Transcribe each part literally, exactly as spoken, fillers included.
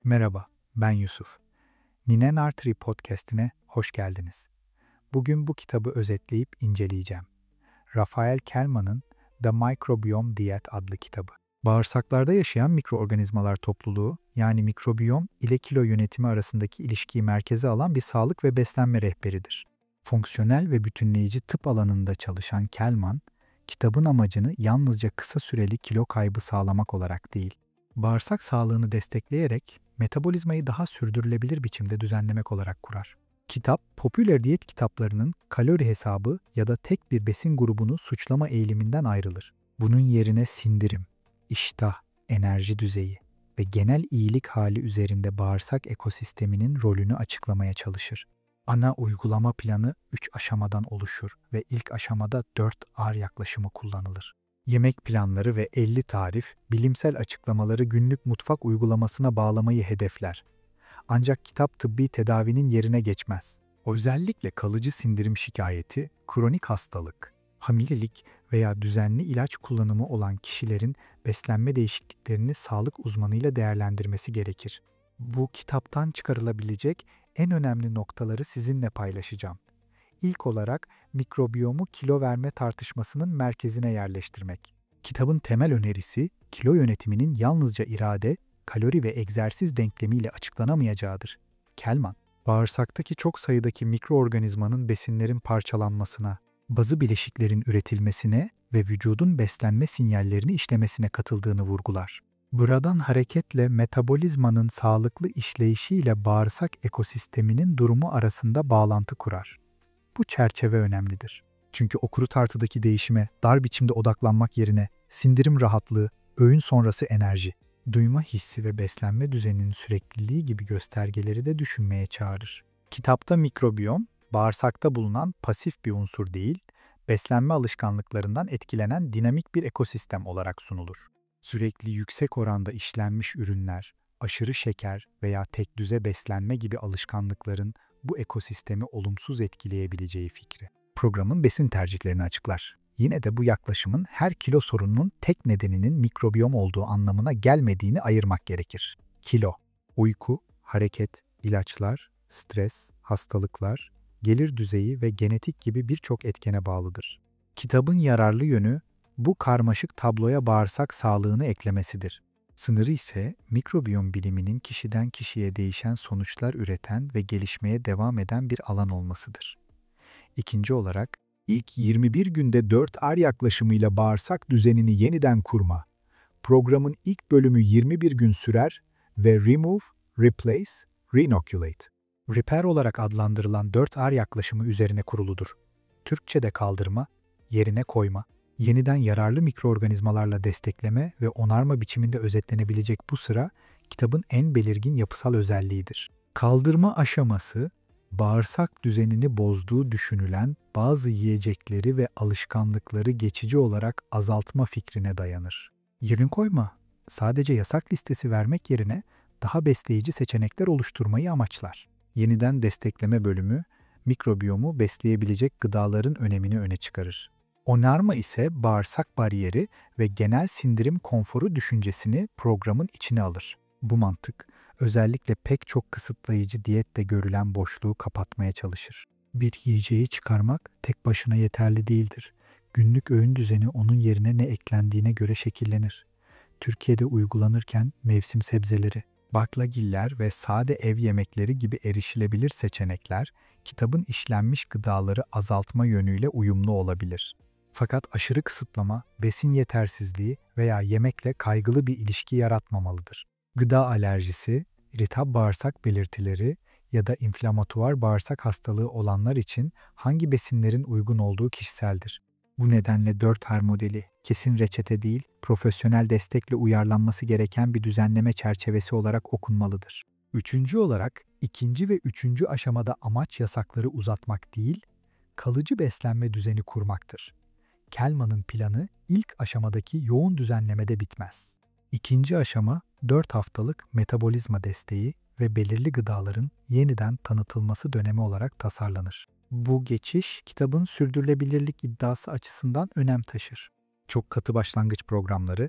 Merhaba, ben Yusuf. Ninen Artery Podcast'ine hoş geldiniz. Bugün bu kitabı özetleyip inceleyeceğim. Raphael Kelman'ın The Microbiome Diet adlı kitabı. Bağırsaklarda yaşayan mikroorganizmalar topluluğu, yani mikrobiyom ile kilo yönetimi arasındaki ilişkiyi merkeze alan bir sağlık ve beslenme rehberidir. Fonksiyonel ve bütünleyici tıp alanında çalışan Kelman, kitabın amacını yalnızca kısa süreli kilo kaybı sağlamak olarak değil, bağırsak sağlığını destekleyerek metabolizmayı daha sürdürülebilir biçimde düzenlemek olarak kurar. Kitap, popüler diyet kitaplarının kalori hesabı ya da tek bir besin grubunu suçlama eğiliminden ayrılır. Bunun yerine sindirim, iştah, enerji düzeyi ve genel iyilik hali üzerinde bağırsak ekosisteminin rolünü açıklamaya çalışır. Ana uygulama planı üç aşamadan oluşur ve ilk aşamada dört R yaklaşımı kullanılır. Yemek planları ve elli tarif, bilimsel açıklamaları günlük mutfak uygulamasına bağlamayı hedefler. Ancak kitap tıbbi tedavinin yerine geçmez. Özellikle kalıcı sindirim şikayeti, kronik hastalık, hamilelik veya düzenli ilaç kullanımı olan kişilerin beslenme değişikliklerini sağlık uzmanıyla değerlendirmesi gerekir. Bu kitaptan çıkarılabilecek en önemli noktaları sizinle paylaşacağım. İlk olarak mikrobiyomu kilo verme tartışmasının merkezine yerleştirmek. Kitabın temel önerisi, kilo yönetiminin yalnızca irade, kalori ve egzersiz denklemiyle açıklanamayacağıdır. Kelman, bağırsaktaki çok sayıdaki mikroorganizmanın besinlerin parçalanmasına, bazı bileşiklerin üretilmesine ve vücudun beslenme sinyallerini işlemesine katıldığını vurgular. Buradan hareketle metabolizmanın sağlıklı işleyişiyle bağırsak ekosisteminin durumu arasında bağlantı kurar. Bu çerçeve önemlidir. Çünkü okuru tartıdaki değişime dar biçimde odaklanmak yerine sindirim rahatlığı, öğün sonrası enerji, duyma hissi ve beslenme düzeninin sürekliliği gibi göstergeleri de düşünmeye çağırır. Kitapta mikrobiyom, bağırsakta bulunan pasif bir unsur değil, beslenme alışkanlıklarından etkilenen dinamik bir ekosistem olarak sunulur. Sürekli yüksek oranda işlenmiş ürünler, aşırı şeker veya tekdüze beslenme gibi alışkanlıkların bu ekosistemi olumsuz etkileyebileceği fikri. Programın besin tercihlerini açıklar. Yine de bu yaklaşımın her kilo sorununun tek nedeninin mikrobiyom olduğu anlamına gelmediğini ayırmak gerekir. Kilo, uyku, hareket, ilaçlar, stres, hastalıklar, gelir düzeyi ve genetik gibi birçok etkene bağlıdır. Kitabın yararlı yönü bu karmaşık tabloya bağırsak sağlığını eklemesidir. Sınırı ise mikrobiyom biliminin kişiden kişiye değişen sonuçlar üreten ve gelişmeye devam eden bir alan olmasıdır. İkinci olarak, ilk yirmi bir günde dört R yaklaşımıyla bağırsak düzenini yeniden kurma. Programın ilk bölümü yirmi bir gün sürer ve Remove, Replace, Reinoculate, Repair olarak adlandırılan dört R yaklaşımı üzerine kuruludur. Türkçe'de kaldırma, yerine koyma, yeniden yararlı mikroorganizmalarla destekleme ve onarma biçiminde özetlenebilecek bu sıra, kitabın en belirgin yapısal özelliğidir. Kaldırma aşaması, bağırsak düzenini bozduğu düşünülen bazı yiyecekleri ve alışkanlıkları geçici olarak azaltma fikrine dayanır. Yerine koyma, sadece yasak listesi vermek yerine daha besleyici seçenekler oluşturmayı amaçlar. Yeniden destekleme bölümü, mikrobiyomu besleyebilecek gıdaların önemini öne çıkarır. Onarma ise bağırsak bariyeri ve genel sindirim konforu düşüncesini programın içine alır. Bu mantık, özellikle pek çok kısıtlayıcı diyette görülen boşluğu kapatmaya çalışır. Bir yiyeceği çıkarmak tek başına yeterli değildir. Günlük öğün düzeni onun yerine ne eklendiğine göre şekillenir. Türkiye'de uygulanırken mevsim sebzeleri, baklagiller ve sade ev yemekleri gibi erişilebilir seçenekler, kitabın işlenmiş gıdaları azaltma yönüyle uyumlu olabilir. Fakat aşırı kısıtlama, besin yetersizliği veya yemekle kaygılı bir ilişki yaratmamalıdır. Gıda alerjisi, irritab bağırsak belirtileri ya da inflamatuar bağırsak hastalığı olanlar için hangi besinlerin uygun olduğu kişiseldir. Bu nedenle dört R modeli, kesin reçete değil, profesyonel destekle uyarlanması gereken bir düzenleme çerçevesi olarak okunmalıdır. Üçüncü olarak, ikinci ve üçüncü aşamada amaç yasakları uzatmak değil, kalıcı beslenme düzeni kurmaktır. Kelman'ın planı ilk aşamadaki yoğun düzenlemede bitmez. İkinci aşama, dört haftalık metabolizma desteği ve belirli gıdaların yeniden tanıtılması dönemi olarak tasarlanır. Bu geçiş, kitabın sürdürülebilirlik iddiası açısından önem taşır. Çok katı başlangıç programları,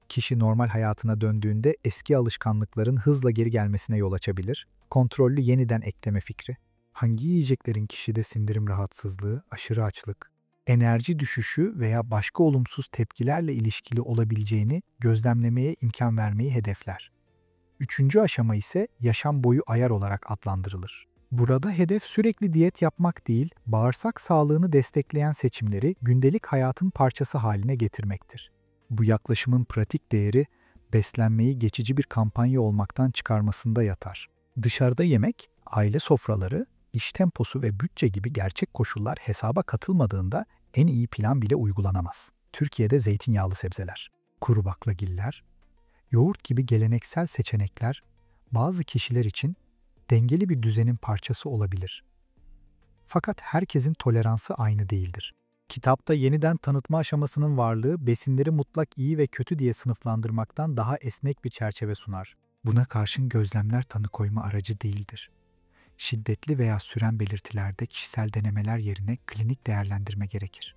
Kişi normal hayatına döndüğünde eski alışkanlıkların hızla geri gelmesine yol açabilir. Kontrollü yeniden ekleme fikri. Hangi yiyeceklerin kişide sindirim rahatsızlığı, aşırı açlık, enerji düşüşü veya başka olumsuz tepkilerle ilişkili olabileceğini gözlemlemeye imkan vermeyi hedefler. Üçüncü aşama ise yaşam boyu ayar olarak adlandırılır. Burada hedef sürekli diyet yapmak değil, bağırsak sağlığını destekleyen seçimleri gündelik hayatın parçası haline getirmektir. Bu yaklaşımın pratik değeri, beslenmeyi geçici bir kampanya olmaktan çıkarmasında yatar. Dışarıda yemek, aile sofraları, iş temposu ve bütçe gibi gerçek koşullar hesaba katılmadığında en iyi plan bile uygulanamaz. Türkiye'de zeytinyağlı sebzeler, kuru baklagiller, yoğurt gibi geleneksel seçenekler bazı kişiler için dengeli bir düzenin parçası olabilir. Fakat herkesin toleransı aynı değildir. Kitapta yeniden tanıtma aşamasının varlığı besinleri mutlak iyi ve kötü diye sınıflandırmaktan daha esnek bir çerçeve sunar. Buna karşın gözlemler tanı koyma aracı değildir. Şiddetli veya süren belirtilerde kişisel denemeler yerine klinik değerlendirme gerekir.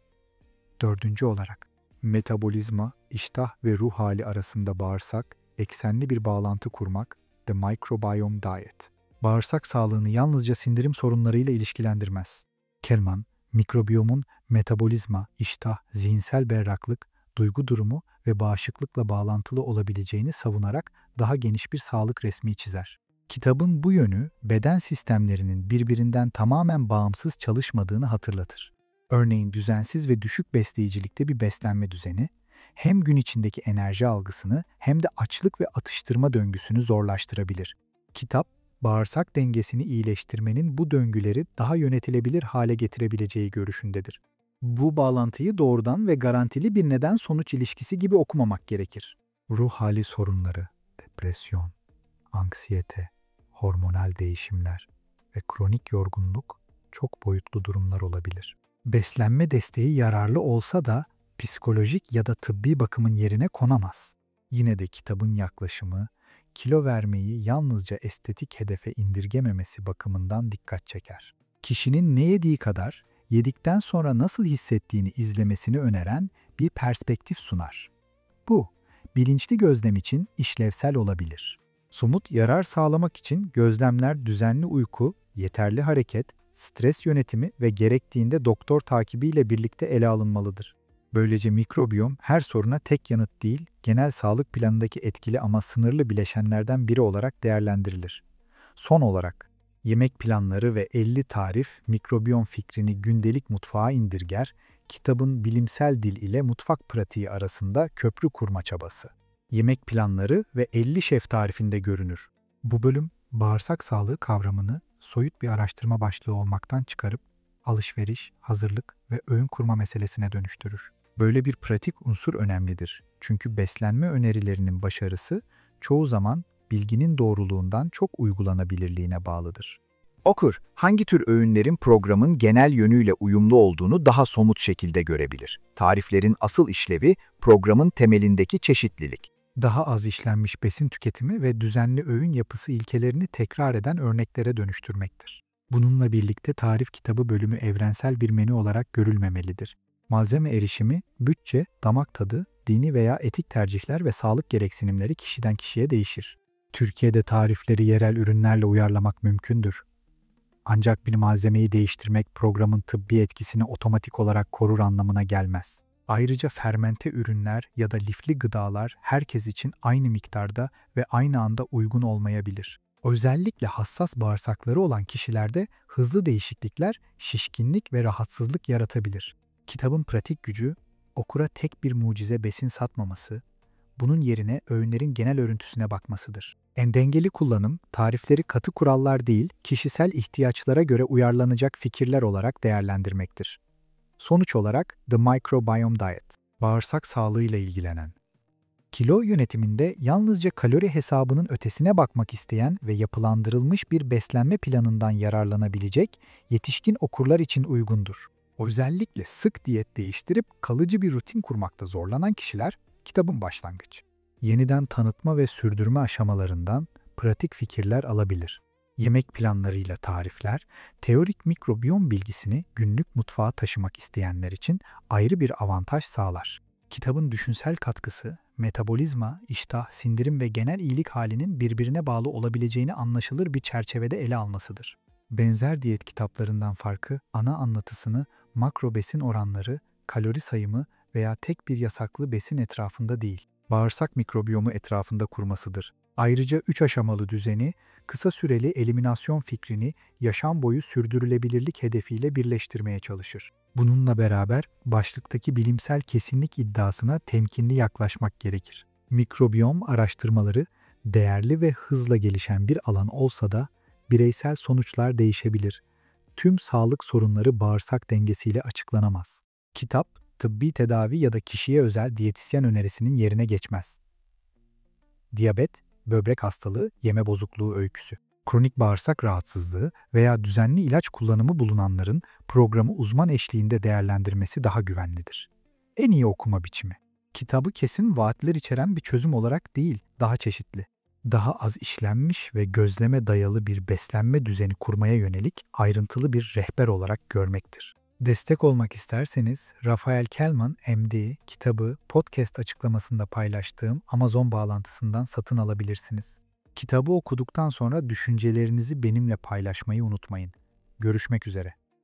Dördüncü olarak, metabolizma, iştah ve ruh hali arasında bağırsak, eksenli bir bağlantı kurmak, The Microbiome Diet. Bağırsak sağlığını yalnızca sindirim sorunlarıyla ilişkilendirmez. Kelman, mikrobiyomun metabolizma, iştah, zihinsel berraklık, duygu durumu ve bağışıklıkla bağlantılı olabileceğini savunarak daha geniş bir sağlık resmi çizer. Kitabın bu yönü, beden sistemlerinin birbirinden tamamen bağımsız çalışmadığını hatırlatır. Örneğin düzensiz ve düşük besleyicilikte bir beslenme düzeni, hem gün içindeki enerji algısını hem de açlık ve atıştırma döngüsünü zorlaştırabilir. Kitap, bağırsak dengesini iyileştirmenin bu döngüleri daha yönetilebilir hale getirebileceği görüşündedir. Bu bağlantıyı doğrudan ve garantili bir neden-sonuç ilişkisi gibi okumamak gerekir. Ruh hali sorunları, depresyon, anksiyete, hormonal değişimler ve kronik yorgunluk çok boyutlu durumlar olabilir. Beslenme desteği yararlı olsa da psikolojik ya da tıbbi bakımın yerine konamaz. Yine de kitabın yaklaşımı, kilo vermeyi yalnızca estetik hedefe indirgememesi bakımından dikkat çeker. Kişinin ne yediği kadar, yedikten sonra nasıl hissettiğini izlemesini öneren bir perspektif sunar. Bu, bilinçli gözlem için işlevsel olabilir. Somut yarar sağlamak için gözlemler düzenli uyku, yeterli hareket, stres yönetimi ve gerektiğinde doktor takibiyle birlikte ele alınmalıdır. Böylece mikrobiyom her soruna tek yanıt değil, genel sağlık planındaki etkili ama sınırlı bileşenlerden biri olarak değerlendirilir. Son olarak, yemek planları ve elli tarif mikrobiyom fikrini gündelik mutfağa indirger, kitabın bilimsel dil ile mutfak pratiği arasında köprü kurma çabası. Yemek planları ve elli şef tarifinde görünür. Bu bölüm, bağırsak sağlığı kavramını soyut bir araştırma başlığı olmaktan çıkarıp, alışveriş, hazırlık ve öğün kurma meselesine dönüştürür. Böyle bir pratik unsur önemlidir. Çünkü beslenme önerilerinin başarısı çoğu zaman bilginin doğruluğundan çok uygulanabilirliğine bağlıdır. Okur, hangi tür öğünlerin programın genel yönüyle uyumlu olduğunu daha somut şekilde görebilir. Tariflerin asıl işlevi programın temelindeki çeşitlilik. Daha az işlenmiş besin tüketimi ve düzenli öğün yapısı ilkelerini tekrar eden örneklere dönüştürmektir. Bununla birlikte tarif kitabı bölümü evrensel bir menü olarak görülmemelidir. Malzeme erişimi, bütçe, damak tadı, dini veya etik tercihler ve sağlık gereksinimleri kişiden kişiye değişir. Türkiye'de tarifleri yerel ürünlerle uyarlamak mümkündür. Ancak bir malzemeyi değiştirmek programın tıbbi etkisini otomatik olarak korur anlamına gelmez. Ayrıca fermente ürünler ya da lifli gıdalar herkes için aynı miktarda ve aynı anda uygun olmayabilir. Özellikle hassas bağırsakları olan kişilerde hızlı değişiklikler şişkinlik ve rahatsızlık yaratabilir. Kitabın pratik gücü, okura tek bir mucize besin satmaması, bunun yerine öğünlerin genel örüntüsüne bakmasıdır. En dengeli kullanım, tarifleri katı kurallar değil, kişisel ihtiyaçlara göre uyarlanacak fikirler olarak değerlendirmektir. Sonuç olarak The Microbiome Diet, bağırsak sağlığıyla ilgilenen, kilo yönetiminde yalnızca kalori hesabının ötesine bakmak isteyen ve yapılandırılmış bir beslenme planından yararlanabilecek yetişkin okurlar için uygundur. Özellikle sık diyet değiştirip kalıcı bir rutin kurmakta zorlanan kişiler kitabın başlangıç. Yeniden tanıtma ve sürdürme aşamalarından pratik fikirler alabilir. Yemek planlarıyla tarifler, teorik mikrobiyom bilgisini günlük mutfağa taşımak isteyenler için ayrı bir avantaj sağlar. Kitabın düşünsel katkısı, metabolizma, iştah, sindirim ve genel iyilik halinin birbirine bağlı olabileceğini anlaşılır bir çerçevede ele almasıdır. Benzer diyet kitaplarından farkı, ana anlatısını makro besin oranları, kalori sayımı veya tek bir yasaklı besin etrafında değil, bağırsak mikrobiyomu etrafında kurmasıdır. Ayrıca üç aşamalı düzeni, kısa süreli eliminasyon fikrini yaşam boyu sürdürülebilirlik hedefiyle birleştirmeye çalışır. Bununla beraber başlıktaki bilimsel kesinlik iddiasına temkinli yaklaşmak gerekir. Mikrobiyom araştırmaları değerli ve hızla gelişen bir alan olsa da bireysel sonuçlar değişebilir. Tüm sağlık sorunları bağırsak dengesiyle açıklanamaz. Kitap, tıbbi tedavi ya da kişiye özel diyetisyen önerisinin yerine geçmez. Diyabet, böbrek hastalığı, yeme bozukluğu öyküsü. Kronik bağırsak rahatsızlığı veya düzenli ilaç kullanımı bulunanların programı uzman eşliğinde değerlendirmesi daha güvenlidir. En iyi okuma biçimi. Kitabı kesin vaatler içeren bir çözüm olarak değil, daha çeşitli, daha az işlenmiş ve gözleme dayalı bir beslenme düzeni kurmaya yönelik ayrıntılı bir rehber olarak görmektir. Destek olmak isterseniz Rafael Kelman M D kitabı podcast açıklamasında paylaştığım Amazon bağlantısından satın alabilirsiniz. Kitabı okuduktan sonra düşüncelerinizi benimle paylaşmayı unutmayın. Görüşmek üzere.